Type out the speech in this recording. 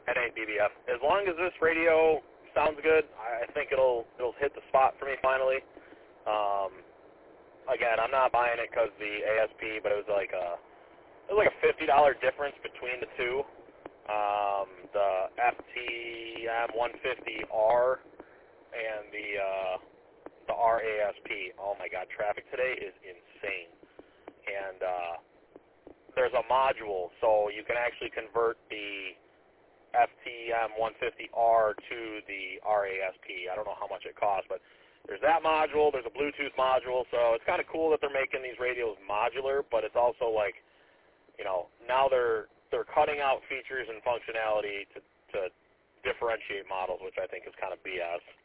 It ain't BBF. As long as this radio sounds good, I think it'll hit the spot for me finally. Again, I'm not buying it because the ASP, but it was like a $50 difference between the two. The FTM 150R and the RASP. Oh my God, traffic today is insane. And there's a module, so you can actually convert the FTM 150R to the RASP. I don't know how much it costs, but there's that module. There's a Bluetooth module, so it's kind of cool that they're making these radios modular, but it's also like, you know, now they're cutting out features and functionality to differentiate models, which I think is kind of BS.